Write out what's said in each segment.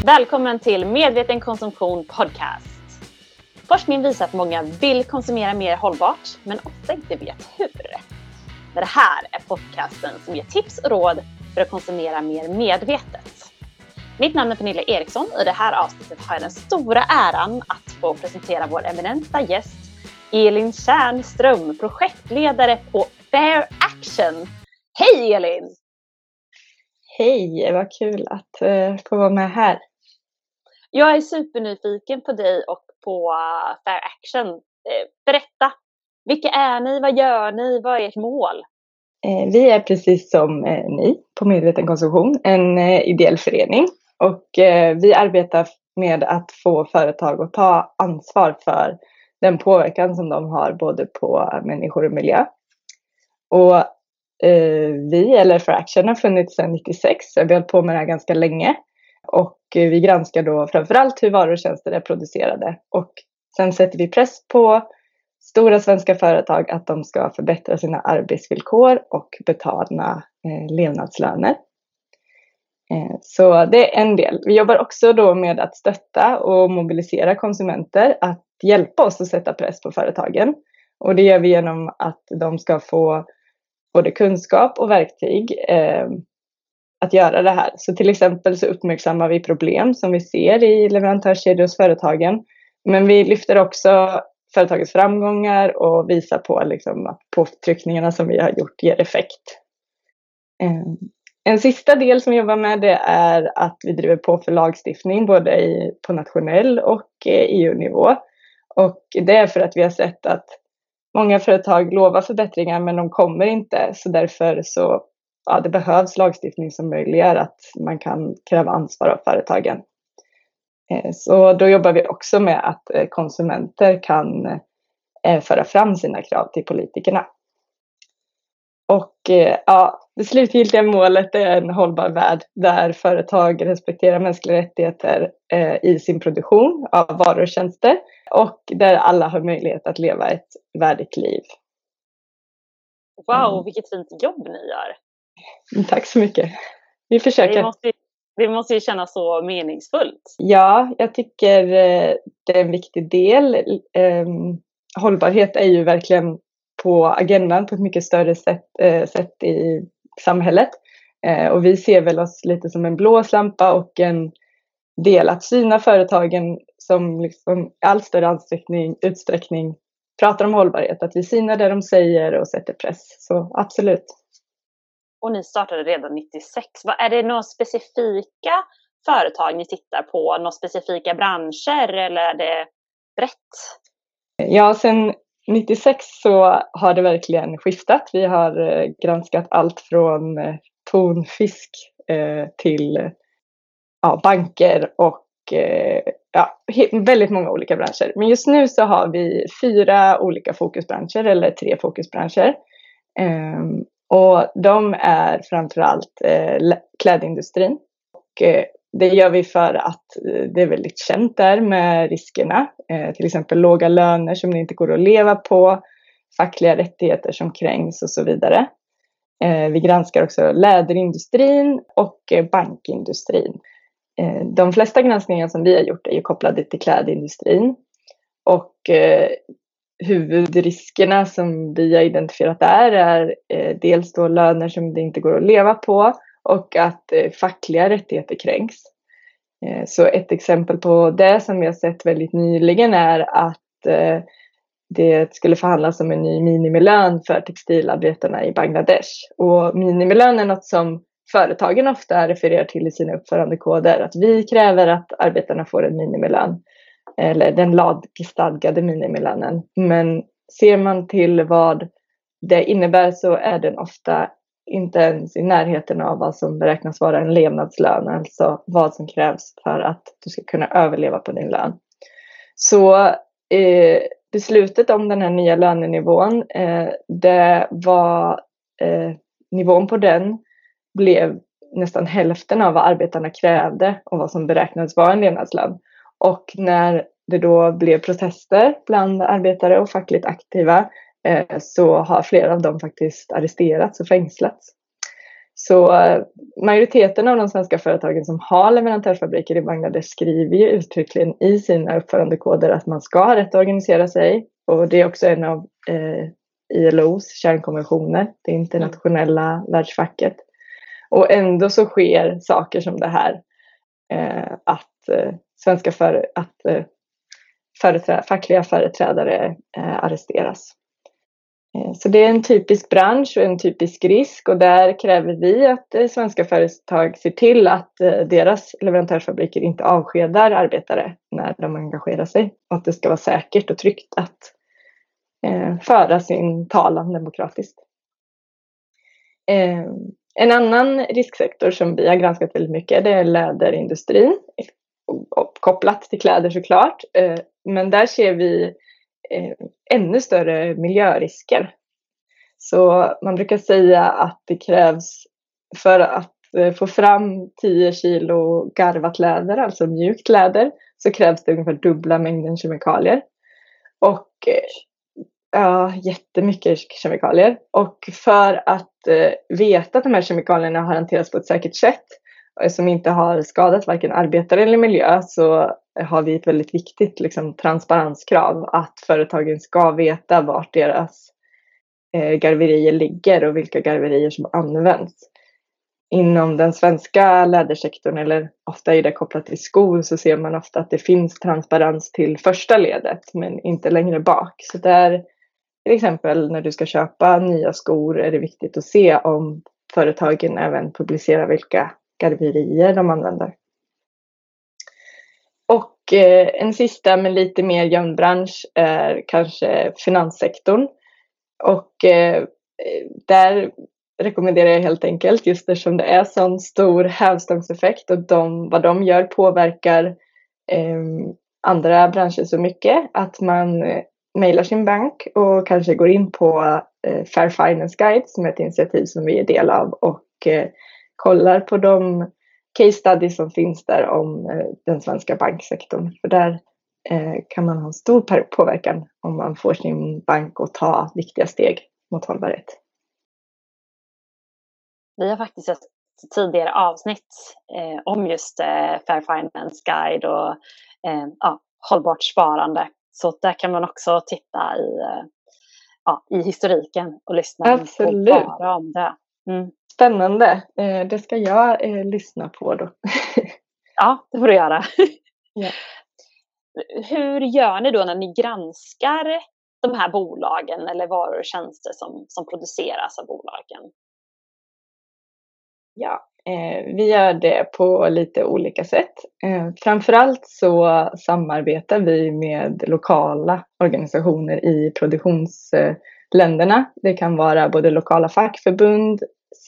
Välkommen till Medveten konsumtion podcast. Forskning visar att många vill konsumera mer hållbart, men ofta inte vet hur. Men det här är podcasten som ger tips och råd för att konsumera mer medvetet. Mitt namn är Pernilla Eriksson och i det här avsnittet har jag den stora äran att få presentera vår eminenta gäst Elin Tjärnström, projektledare på Fair Action. Hej Elin! Hej, vad kul att få vara med här. Jag är supernyfiken på dig och på Fair Action. Berätta, vilka är ni? Vad gör ni? Vad är ert mål? Vi är precis som ni på Medveten konsumtion, en ideell förening. Och vi arbetar med att få företag att ta ansvar för den påverkan som de har både på människor och miljö. Och vi, eller Fair Action, har funnits sedan 96. Vi har hållit på med det här ganska länge. Och vi granskar då framförallt hur varor och tjänster är producerade. Och sen sätter vi press på stora svenska företag att de ska förbättra sina arbetsvillkor och betala levnadslöner. Så det är en del. Vi jobbar också då med att stötta och mobilisera konsumenter att hjälpa oss att sätta press på företagen. Och det gör vi genom att de ska få både kunskap och verktyg att göra det här. Så till exempel så uppmärksammar vi problem som vi ser i leverantörskedjor hos företagen. Men vi lyfter också företagets framgångar och visar på att påtryckningarna som vi har gjort ger effekt. En sista del som vi jobbar med det är att vi driver på för lagstiftning både på nationell och EU-nivå. Och det är för att vi har sett att många företag lovar förbättringar men de kommer inte. Så därför så det behövs lagstiftning som möjliggör att man kan kräva ansvar av företagen. Så då jobbar vi också med att konsumenter kan föra fram sina krav till politikerna. Och det slutgiltiga målet är en hållbar värld där företag respekterar mänskliga rättigheter i sin produktion av varor och tjänster och där alla har möjlighet att leva ett värdigt liv. Wow, vilket fint jobb ni gör! Tack så mycket. Vi försöker. Det måste ju kännas så meningsfullt. Ja, jag tycker det är en viktig del. Hållbarhet är ju verkligen på agendan på ett mycket större sätt i samhället. Och vi ser väl oss lite som en blåslampa och en del att syna företagen som i allt större utsträckning pratar om hållbarhet. Att vi synar det de säger och sätter press. Så absolut. Och ni startade redan 96. Är det några specifika företag ni tittar på? Några specifika branscher eller är det brett? Ja, sen 96 så har det verkligen skiftat. Vi har granskat allt från tonfisk till banker och väldigt många olika branscher. Men just nu så har vi 4 olika fokusbranscher eller 3 fokusbranscher. Och de är framförallt klädindustrin. Och det gör vi för att det är väldigt känt där med riskerna. Till exempel låga löner som det inte går att leva på. Fackliga rättigheter som kränks och så vidare. Vi granskar också läderindustrin och bankindustrin. De flesta granskningar som vi har gjort är ju kopplade till klädindustrin. Och huvudriskerna som vi har identifierat där är dels då löner som det inte går att leva på och att fackliga rättigheter kränks. Så ett exempel på det som vi har sett väldigt nyligen är att det skulle förhandlas om en ny minimilön för textilarbetarna i Bangladesh. Och minimilön är något som företagen ofta refererar till i sina uppförandekoder. Att vi kräver att arbetarna får en minimilön. Eller den lagstadgade minimilönen. Men ser man till vad det innebär så är den ofta inte ens i närheten av vad som beräknas vara en levnadslön. Alltså vad som krävs för att du ska kunna överleva på din lön. Så beslutet om den här nya lönenivån, det var nivån på den blev nästan hälften av vad arbetarna krävde och vad som beräknades vara en levnadslön. Och när det då blev protester bland arbetare och fackligt aktiva så har flera av dem faktiskt arresterats och fängslats. Så majoriteten av de svenska företagen som har leverantörsfabriker i Bangladesh skriver ju uttryckligen i sina uppförandekoder att man ska ha rätt att organisera sig. Och det är också en av ILOs kärnkonventioner, det internationella världsfacket. Och ändå så sker saker som det här, att fackliga företrädare arresteras. Så det är en typisk bransch och en typisk risk, och där kräver vi att svenska företag ser till att deras leverantörsfabriker inte avskedar arbetare när de engagerar sig, och att det ska vara säkert och tryggt att föra sin talan demokratiskt. En annan risksektor som vi har granskat väldigt mycket, det är läderindustrin, kopplat till kläder såklart, men där ser vi ännu större miljörisker. Så man brukar säga att det krävs, för att få fram 10 kilo garvat läder, alltså mjukt läder, så krävs det ungefär dubbla mängden kemikalier. Och jättemycket kemikalier. Och för att veta att de här kemikalierna har hanterats på ett säkert sätt som inte har skadat varken arbetare eller miljö, så har vi ett väldigt viktigt transparenskrav att företagen ska veta vart deras garverier ligger och vilka garverier som används. Inom den svenska lädersektorn, eller ofta är det kopplat till skor, så ser man ofta att det finns transparens till första ledet men inte längre bak. Så där, till exempel när du ska köpa nya skor, är det viktigt att se om företagen även publicerar vilka garverier de använder. Och en sista men lite mer gömd bransch är kanske finanssektorn. Och där rekommenderar jag helt enkelt, just eftersom det är sån stor hävstångseffekt och vad de gör påverkar andra branscher så mycket, att man mejlar sin bank och kanske går in på Fair Finance Guide, som är ett initiativ som vi är del av, och kollar på de case studies som finns där om den svenska banksektorn. För där kan man ha en stor påverkan om man får sin bank att ta viktiga steg mot hållbarhet. Vi har faktiskt ett tidigare avsnitt om just Fair Finance Guide och hållbart sparande. Så där kan man också titta i historiken och lyssna Absolut. på bara om det. Mm. Spännande. Det ska jag lyssna på då. Ja, det får du göra. Ja. Hur gör ni då när ni granskar de här bolagen eller varor och tjänster som produceras av bolagen? Ja, vi gör det på lite olika sätt. Framförallt så samarbetar vi med lokala organisationer i produktionsländerna. Det kan vara både lokala fackförbund,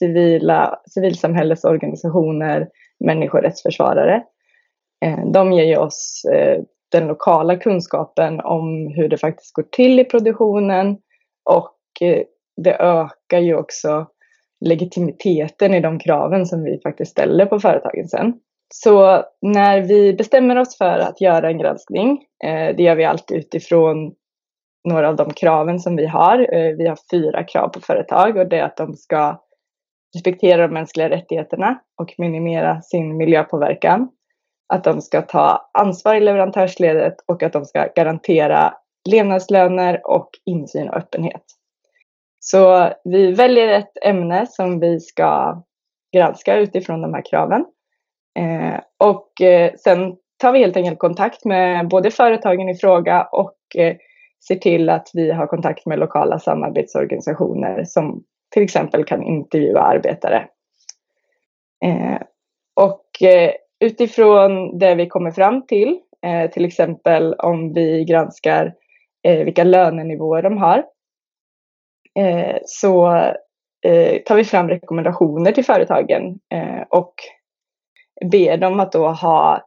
civilsamhällesorganisationer, människorättsförsvarare. De ger ju oss den lokala kunskapen om hur det faktiskt går till i produktionen, och det ökar ju också legitimiteten i de kraven som vi faktiskt ställer på företagen sen. Så när vi bestämmer oss för att göra en granskning, det gör vi alltid utifrån några av de kraven som vi har. Vi har 4 krav på företag, och det är att de ska respektera de mänskliga rättigheterna och minimera sin miljöpåverkan. Att de ska ta ansvar i leverantörsledet och att de ska garantera levnadslöner och insyn och öppenhet. Så vi väljer ett ämne som vi ska granska utifrån de här kraven. Och sen tar vi helt enkelt kontakt med både företagen i fråga och ser till att vi har kontakt med lokala samarbetsorganisationer som till exempel kan intervjua arbetare. Och utifrån det vi kommer fram till exempel om vi granskar vilka lönenivåer de har, så tar vi fram rekommendationer till företagen och ber dem att då ha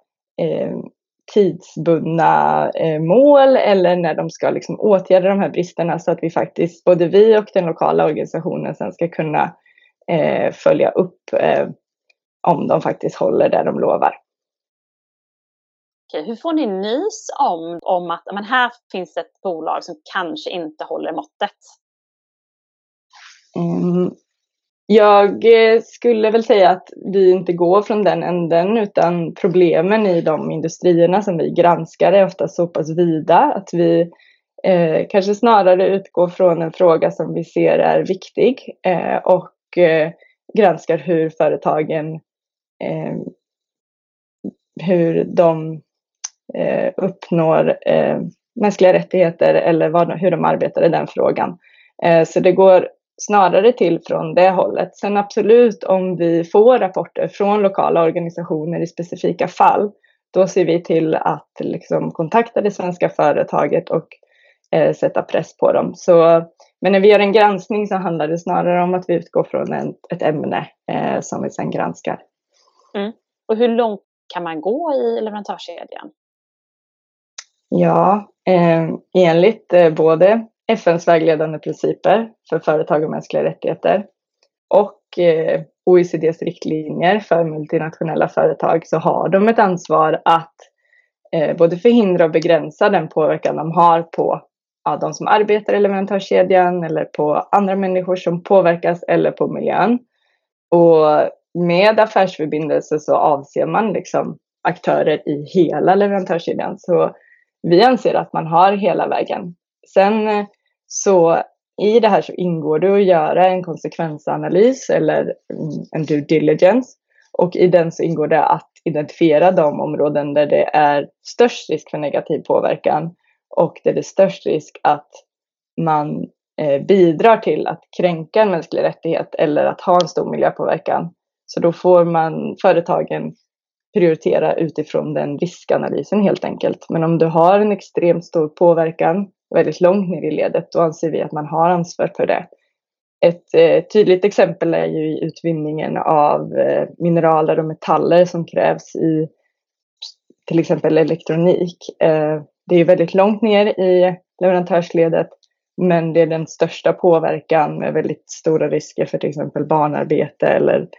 tidsbundna mål, eller när de ska åtgärda de här bristerna, så att vi faktiskt, både vi och den lokala organisationen, sen ska kunna följa upp om de faktiskt håller det de lovar. Okej, hur får ni nys om att men här finns ett bolag som kanske inte håller måttet? Jag skulle väl säga att vi inte går från den änden, utan problemen i de industrierna som vi granskar är ofta så pass vida att vi kanske snarare utgår från en fråga som vi ser är viktig och granskar hur företagen hur de uppnår mänskliga rättigheter eller hur de arbetar i den frågan. Så det går snarare till från det hållet. Sen absolut, om vi får rapporter från lokala organisationer i specifika fall, då ser vi till att liksom kontakta det svenska företaget och sätta press på dem. Men när vi gör en granskning så handlar det snarare om att vi utgår från ett ämne som vi sedan granskar. Mm. Och hur långt kan man gå i leverantörskedjan? Ja, enligt både FN:s vägledande principer för företag och mänskliga rättigheter och OECDs riktlinjer för multinationella företag, så har de ett ansvar att både förhindra och begränsa den påverkan de har på de som arbetar i leverantörskedjan eller på andra människor som påverkas eller på miljön. Och med affärsförbindelser så avser man liksom aktörer i hela leverantörskedjan. Så vi anser att man har hela vägen. Sen så i det här så ingår det att göra en konsekvensanalys eller en due diligence. Och i den så ingår det att identifiera de områden där det är störst risk för negativ påverkan och där det är störst risk att man bidrar till att kränka en mänsklig rättighet eller att ha en stor miljöpåverkan. Så då får företagen prioritera utifrån den riskanalysen helt enkelt. Men om du har en extremt stor påverkan väldigt långt ner i ledet, då anser vi att man har ansvar för det. Ett tydligt exempel är ju i utvinningen av mineraler och metaller som krävs i till exempel elektronik. Det är väldigt långt ner i leverantörsledet, men det är den största påverkan med väldigt stora risker för till exempel barnarbete eller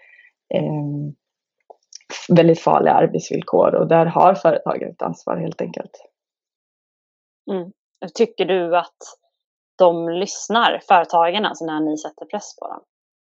väldigt farliga arbetsvillkor, och där har företagen ett ansvar helt enkelt. Mm. Tycker du att de lyssnar, företagen, alltså när ni sätter press på dem?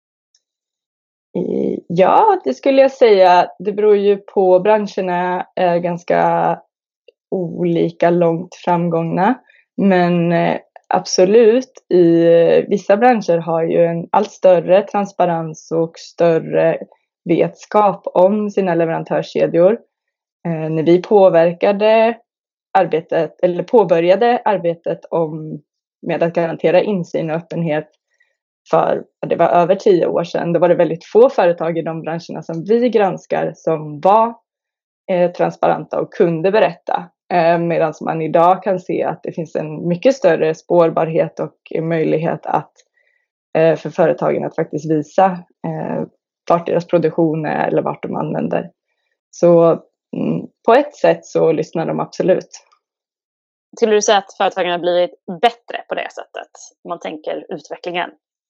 Ja, det skulle jag säga. Det beror ju på. Branscherna är ganska olika långt framgångna, men absolut, i vissa branscher har ju en allt större transparens och större vetskap om sina leverantörskedjor. När vi påbörjade arbetet med att garantera insyn och öppenhet det var över 10 år sedan, då var det väldigt få företag i de branscherna som vi granskar som var transparenta och kunde berätta. Medan man idag kan se att det finns en mycket större spårbarhet och möjlighet för företagen att faktiskt visa vart deras produktion är eller vart de använder. Så på ett sätt så lyssnar de absolut. Skulle du säga att företagen har blivit bättre på det sättet, om man tänker utvecklingen?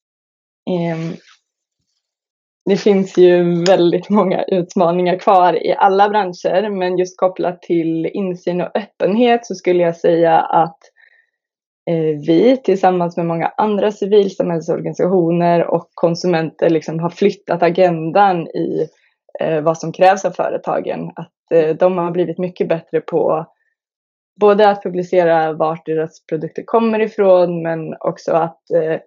Det finns ju väldigt många utmaningar kvar i alla branscher, men just kopplat till insyn och öppenhet så skulle jag säga att vi tillsammans med många andra civilsamhällsorganisationer och konsumenter liksom har flyttat agendan i vad som krävs av företagen. Att de har blivit mycket bättre på både att publicera vart deras produkter kommer ifrån, men också att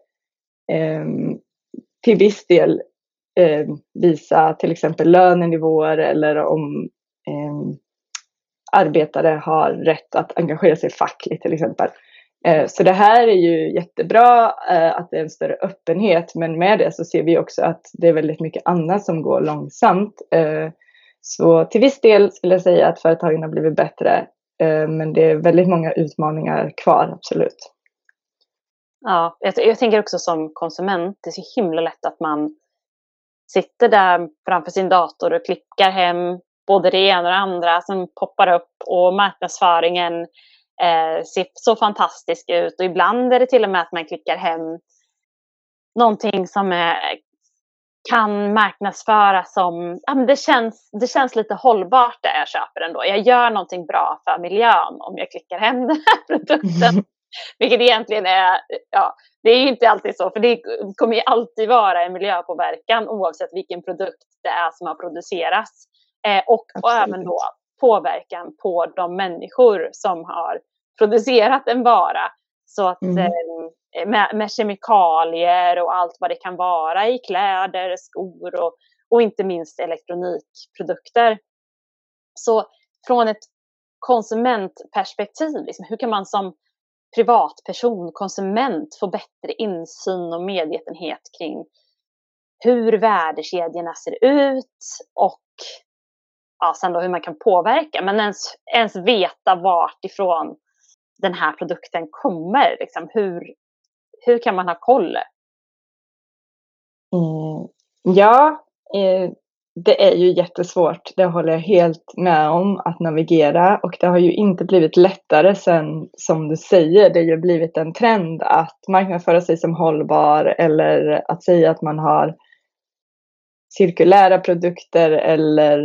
till viss del visa till exempel lönenivåer eller om arbetare har rätt att engagera sig fackligt till exempel. Så det här är ju jättebra att det är en större öppenhet, men med det så ser vi också att det är väldigt mycket annat som går långsamt. Så till viss del skulle jag säga att företagen har blivit bättre, men det är väldigt många utmaningar kvar, absolut. Ja, jag tänker också som konsument, det är så himla lätt att man sitter där framför sin dator och klickar hem både det ena och det andra som poppar upp, och marknadsföringen ser så fantastisk ut, och ibland är det till och med att man klickar hem någonting som kan marknadsföras som det känns lite hållbart där jag köper ändå. Jag gör någonting bra för miljön om jag klickar hem den här produkten. Vilket egentligen är, ja, det är ju inte alltid så, för det kommer ju alltid vara en miljöpåverkan oavsett vilken produkt det är som har producerats. Och även då påverkan på de människor som har producerat en vara. Så att med kemikalier och allt vad det kan vara i kläder, skor och inte minst elektronikprodukter. Så från ett konsumentperspektiv, liksom, hur kan man som privatperson, konsument få bättre insyn och medvetenhet kring hur värdekedjorna ser ut och sen då hur man kan påverka, men ens veta vart ifrån den här produkten kommer. Liksom, hur kan man ha koll? Det är ju jättesvårt. Det håller jag helt med om, att navigera. Och det har ju inte blivit lättare sen, som du säger. Det har ju blivit en trend att marknadsföra sig som hållbar. Eller att säga att man har cirkulära produkter. Eller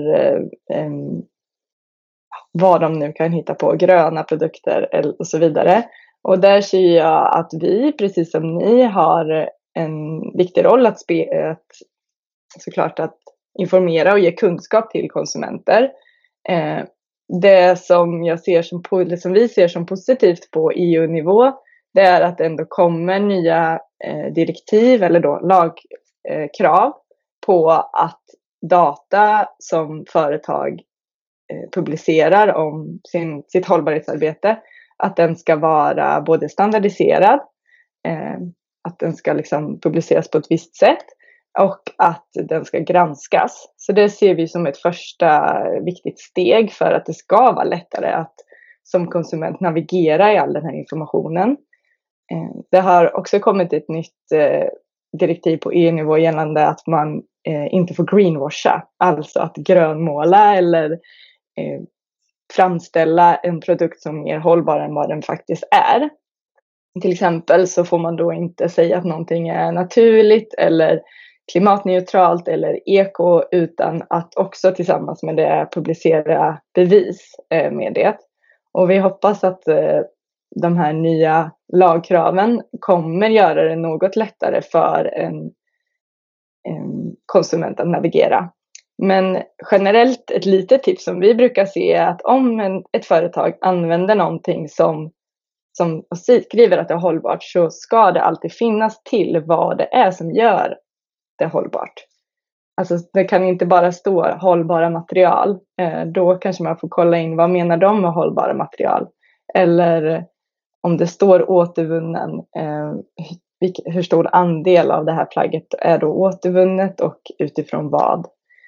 vad de nu kan hitta på. Gröna produkter och så vidare. Och där ser jag att vi, precis som ni, har en viktig roll att såklart att informera och ge kunskap till konsumenter. Det som vi ser som positivt på EU-nivå, det är att det ändå kommer nya direktiv eller då lagkrav på att data som företag publicerar om sitt hållbarhetsarbete, att den ska vara både standardiserad, att den ska liksom publiceras på ett visst sätt, och att den ska granskas. Så det ser vi som ett första viktigt steg för att det ska vara lättare att som konsument navigera i all den här informationen. Det har också kommit ett nytt direktiv på EU-nivå gällande att man inte får greenwasha, alltså att grönmåla eller framställa en produkt som är mer hållbar än vad den faktiskt är. Till exempel så får man då inte säga att någonting är naturligt eller klimatneutralt eller eko, utan att också tillsammans med det publicera bevis med det. Och vi hoppas att de här nya lagkraven kommer göra det något lättare för en konsument att navigera. Men generellt ett litet tips som vi brukar se är att om ett företag använder någonting som skriver att det är hållbart, så ska det alltid finnas till vad det är som gör det hållbart. Alltså det kan inte bara stå hållbara material. Då kanske man får kolla in vad menar de med hållbara material. Eller om det står återvunnen, hur stor andel av det här plagget är då återvunnet och utifrån vad.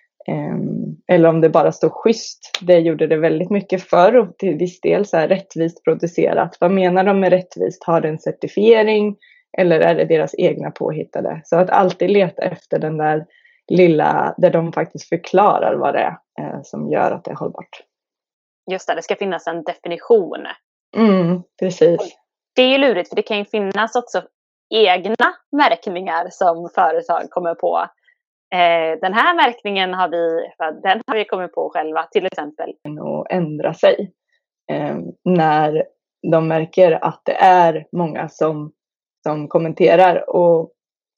Eller om det bara står schysst. Det gjorde det väldigt mycket förr och till viss del så här rättvist producerat. Vad menar de med rättvist? Har det en certifiering eller är det deras egna påhittade? Så att alltid leta efter den där lilla, där de faktiskt förklarar vad det är som gör att det är hållbart. Just det ska finnas en definition. Precis. Det är ju lurigt, för det kan ju finnas också egna märkningar som företag kommer på. Den här märkningen har vi kommit på själva, till exempel. Och ändra sig när de märker att det är många som kommenterar. Och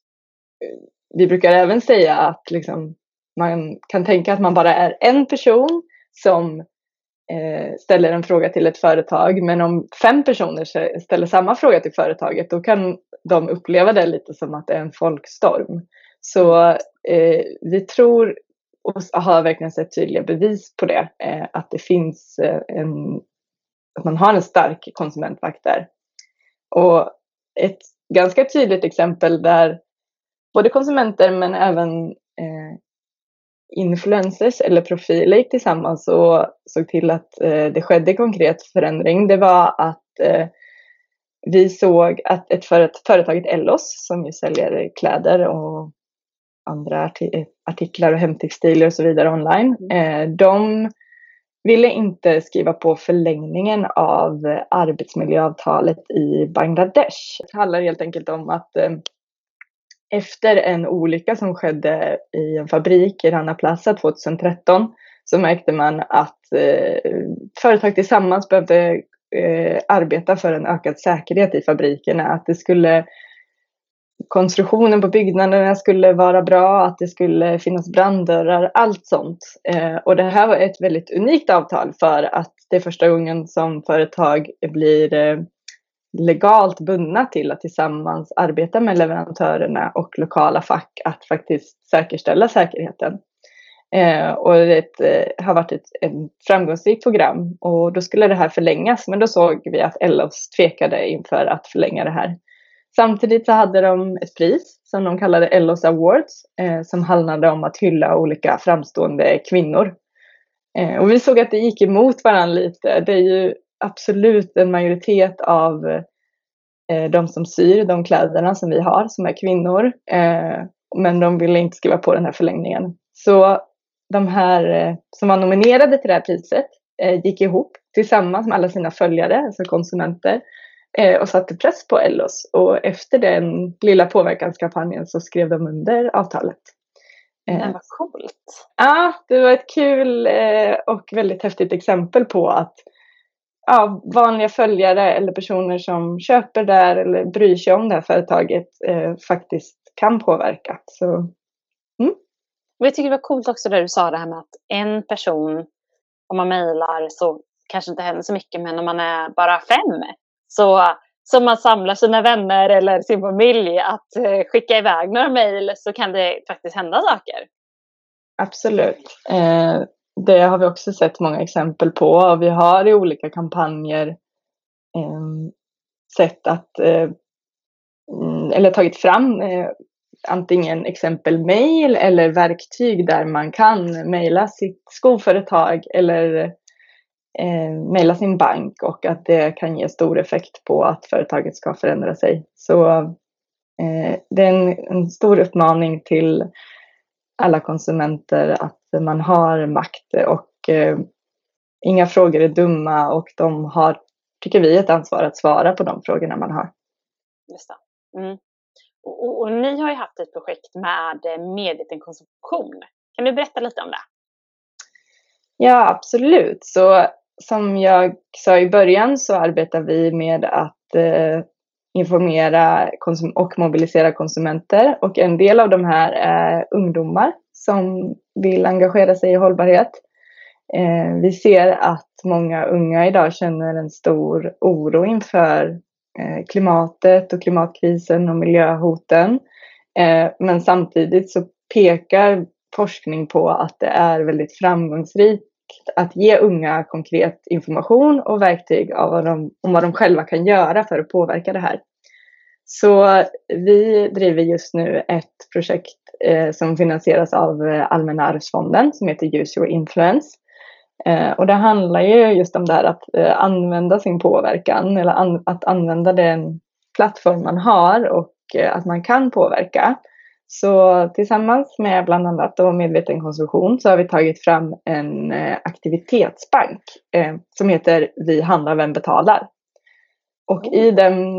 vi brukar även säga att liksom, man kan tänka att man bara är en person som ställer en fråga till ett företag. Men om 5 personer ställer samma fråga till företaget, då kan de uppleva det lite som att det är en folkstorm. Så vi tror och har verkligen sett tydliga bevis på det. Att det finns att man har en stark konsumentmakt där. Och ett ganska tydligt exempel där både konsumenter men även influencers eller profiler gick tillsammans och såg till att det skedde konkret förändring. Det var att vi såg att företaget Ellos, som ju säljer kläder och andra artiklar och hemtextilier och så vidare online, de ville inte skriva på förlängningen av arbetsmiljöavtalet i Bangladesh. Det handlar helt enkelt om att efter en olycka som skedde i en fabrik i Rana Plaza 2013 så märkte man att företag tillsammans behövde arbeta för en ökad säkerhet i fabrikerna. Att konstruktionen på byggnaderna skulle vara bra, att det skulle finnas branddörrar, allt sånt. Och det här var ett väldigt unikt avtal för att det är första gången som företag blir legalt bundna till att tillsammans arbeta med leverantörerna och lokala fack att faktiskt säkerställa säkerheten. Och det har varit ett framgångsrikt program, och då skulle det här förlängas, men då såg vi att Ellos tvekade inför att förlänga det här. Samtidigt så hade de ett pris som de kallade Ellos Awards, som handlade om att hylla olika framstående kvinnor. Och vi såg att det gick emot varandra lite. Det är ju absolut en majoritet av de som syr de kläderna som vi har som är kvinnor. Men de ville inte skriva på den här förlängningen. Så de här som var nominerade till det här priset gick ihop tillsammans med alla sina följare, alltså konsumenter, och satte press på Ellos. Och efter den lilla påverkanskampanjen så skrev de under avtalet. Det var coolt. Ja, det var ett kul och väldigt häftigt exempel på att vanliga följare eller personer som köper där eller bryr sig om det här företaget faktiskt kan påverka. Så, Och jag tycker det var coolt också där du sa det här med att en person, om man mejlar så kanske inte händer så mycket, men om man är bara 5 så man samlar sina vänner eller sin familj att skicka iväg några mejl, så kan det faktiskt hända saker. Absolut. Det har vi också sett många exempel på, och vi har i olika kampanjer sett att eller tagit fram antingen exempel mejl eller verktyg där man kan mejla sitt skoföretag eller mejla sin bank, och att det kan ge stor effekt på att företaget ska förändra sig. Så det är en stor uppmaning till alla konsumenter att man har makt, och inga frågor är dumma, och de har, tycker vi, ett ansvar att svara på de frågorna man har. Just det. Mm. Och ni har ju haft ett projekt med medveten konsumtion. Kan du berätta lite om det? Ja, absolut. Så som jag sa i början så arbetar vi med att informera och mobilisera konsumenter. Och en del av de här är ungdomar som vill engagera sig i hållbarhet. Vi ser att många unga idag känner en stor oro inför klimatet och klimatkrisen och miljöhoten. Men samtidigt så pekar forskning på att det är väldigt framgångsrikt att ge unga konkret information och verktyg om vad de själva kan göra för att påverka det här. Så vi driver just nu ett projekt som finansieras av Allmänna arvsfonden som heter Use Your Influence. Och det handlar ju just om det här att använda sin påverkan, eller att använda den plattform man har och att man kan påverka. Så tillsammans med bland annat då medveten konsumtion så har vi tagit fram en aktivitetsbank som heter Vi handlar, vem betalar. Och i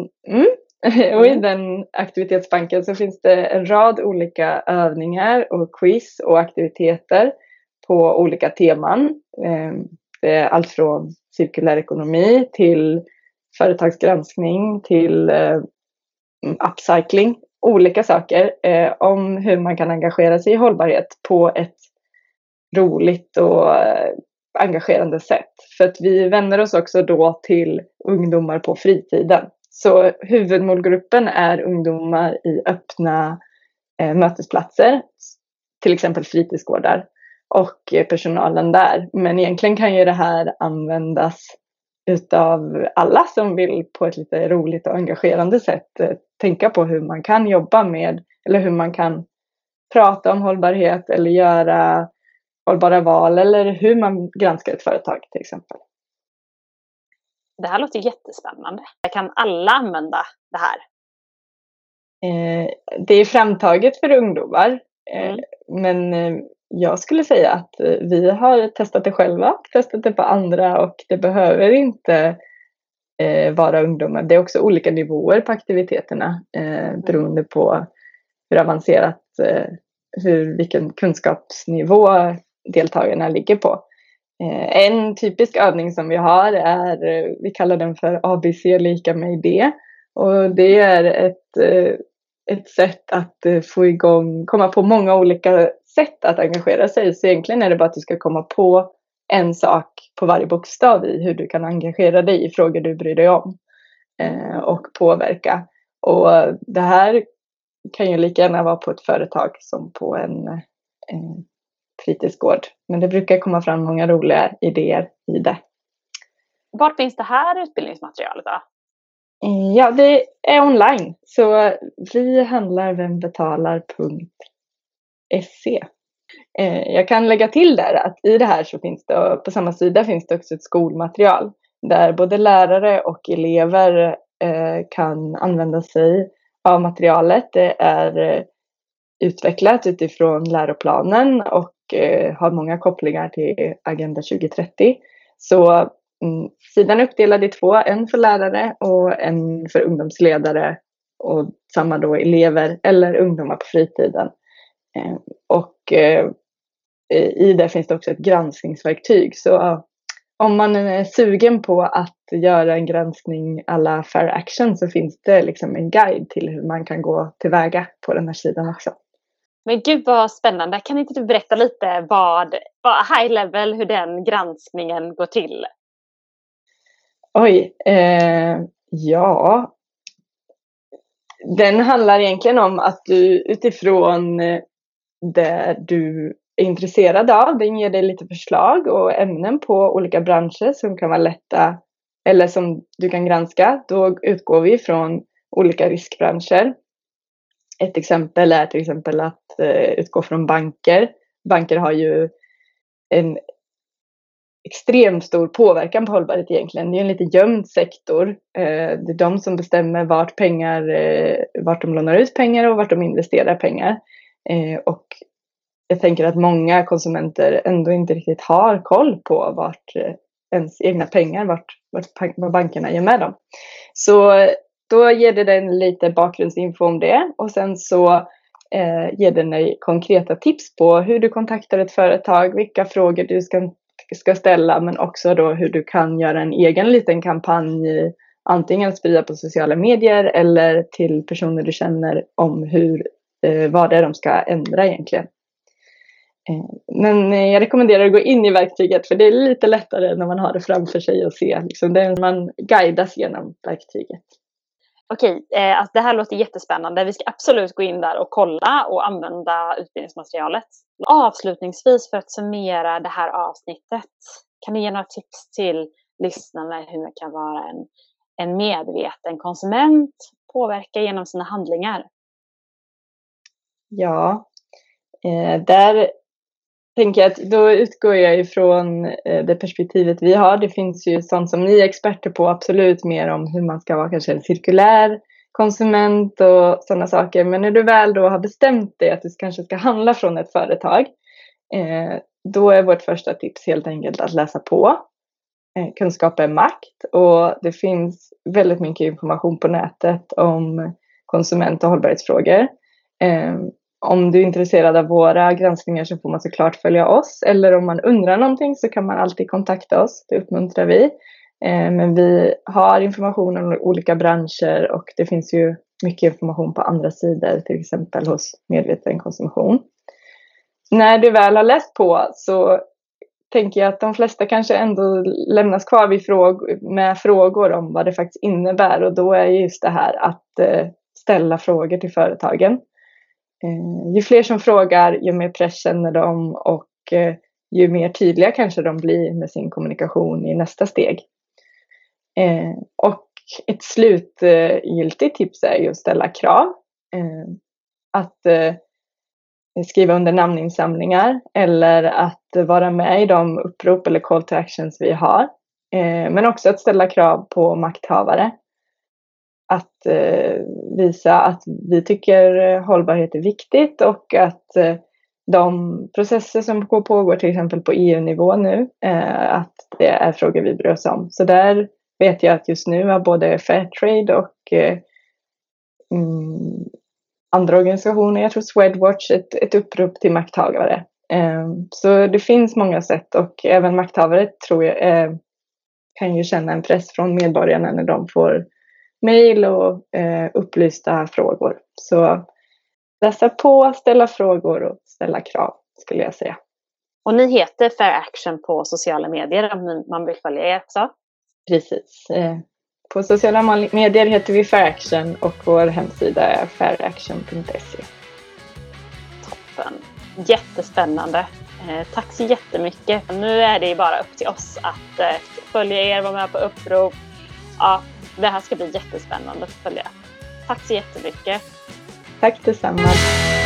den aktivitetsbanken så finns det en rad olika övningar och quiz och aktiviteter på olika teman. Det är allt från cirkulär ekonomi till företagsgranskning till upcycling. Olika saker om hur man kan engagera sig i hållbarhet på ett roligt och engagerande sätt. För att vi vänder oss också då till ungdomar på fritiden. Så huvudmålgruppen är ungdomar i öppna mötesplatser, till exempel fritidsgårdar och personalen där. Men egentligen kan ju det här användas utav alla som vill på ett lite roligt och engagerande sätt tänka på hur man kan jobba med, eller hur man kan prata om hållbarhet eller göra hållbara val, eller hur man granskar ett företag till exempel. Det här låter jättespännande. Kan alla använda det här? Det är framtaget för ungdomar, men jag skulle säga att vi har testat det själva och testat det på andra, och det behöver inte vara ungdomar. Det är också olika nivåer på aktiviteterna beroende på hur avancerat, vilken kunskapsnivå deltagarna ligger på. En typisk övning som vi har är, vi kallar den för ABC lika med idé. Och det är ett sätt att komma på många olika sätt att engagera sig. Så egentligen är det bara att du ska komma på en sak på varje bokstav i hur du kan engagera dig i frågor du bryr dig om och påverka. Och det här kan ju lika gärna vara på ett företag som på en fritidsgård. Men det brukar komma fram många roliga idéer i det. Var finns det här utbildningsmaterialet då? Ja, det är online. Så vi handlar vembetalar.se. Jag kan lägga till där att i det här så finns det, på samma sida finns det också ett skolmaterial där både lärare och elever kan använda sig av materialet. Det är utvecklat utifrån läroplanen och har många kopplingar till Agenda 2030. Så sidan är uppdelad i två, en för lärare och en för ungdomsledare och samma då elever eller ungdomar på fritiden. Och i det finns det också ett granskningsverktyg. Så om man är sugen på att göra en granskning alla Fair Action så finns det liksom en guide till hur man kan gå tillväga på den här sidan också. Men gud vad spännande. Kan inte du berätta lite vad high level, hur den granskningen går till? Ja. Den handlar egentligen om att du utifrån det du är intresserad av, den ger dig lite förslag och ämnen på olika branscher som kan vara lätta eller som du kan granska. Då utgår vi från olika riskbranscher. Ett exempel är till exempel att utgå från banker. Banker har ju en extremt stor påverkan på hållbarhet egentligen. Det är en lite gömd sektor. Det är de som bestämmer vart de lånar ut pengar och vart de investerar pengar. Och jag tänker att många konsumenter ändå inte riktigt har koll på vart ens egna pengar, vad bankerna gör med dem. Så då ger det den lite bakgrundsinfo om det och sen så ger den dig konkreta tips på hur du kontaktar ett företag, vilka frågor du ska ställa, men också då hur du kan göra en egen liten kampanj, antingen sprida på sociala medier eller till personer du känner om vad det är de ska ändra egentligen. Men jag rekommenderar att gå in i verktyget för det är lite lättare när man har det framför sig och se liksom, man guidas genom verktyget. Okej, alltså det här låter jättespännande. Vi ska absolut gå in där och kolla och använda utbildningsmaterialet. Avslutningsvis, för att summera det här avsnittet, kan du ge några tips till lyssnarna hur man kan vara en medveten konsument, påverka genom sina handlingar? Ja, där tänker jag att då utgår jag ifrån det perspektivet vi har. Det finns ju sånt som ni är experter på, absolut mer om hur man ska vara kanske en cirkulär konsument och sådana saker. Men när du väl då har bestämt dig att du kanske ska handla från ett företag, då är vårt första tips helt enkelt att läsa på. Kunskap är makt och det finns väldigt mycket information på nätet om konsument- och hållbarhetsfrågor. Om du är intresserad av våra granskningar så får man såklart följa oss. Eller om man undrar någonting så kan man alltid kontakta oss. Det uppmuntrar vi. Men vi har information om olika branscher och det finns ju mycket information på andra sidor. Till exempel hos Medveten konsumtion. När du väl har läst på så tänker jag att de flesta kanske ändå lämnas kvar med frågor om vad det faktiskt innebär. Och då är just det här att ställa frågor till företagen. Ju fler som frågar, ju mer press känner de och ju mer tydliga kanske de blir med sin kommunikation i nästa steg. Och ett slutgiltigt tips är ju att ställa krav. Att skriva under namninsamlingar eller att vara med i de upprop eller call to actions vi har. Men också att ställa krav på makthavare. Att visa att vi tycker hållbarhet är viktigt och att de processer som pågår till exempel på EU-nivå nu, att det är frågor vi bryr oss om. Så där vet jag att just nu har både Fairtrade och andra organisationer, jag tror Swedwatch, ett upprop till makthavare Så det finns många sätt, och även makthavare tror jag kan ju känna en press från medborgarna när de får mejl och upplysta frågor. Så läsa på, ställa frågor och ställa krav, skulle jag säga. Och ni heter Fair Action på sociala medier om man vill följa er också? Precis. På sociala medier heter vi Fair Action och vår hemsida är fairaction.se. Toppen. Jättespännande. Tack så jättemycket. Nu är det bara upp till oss att följa er, vara med på upprop. Ja, det här ska bli jättespännande att följa. Tack så jättemycket. Tack detsamma.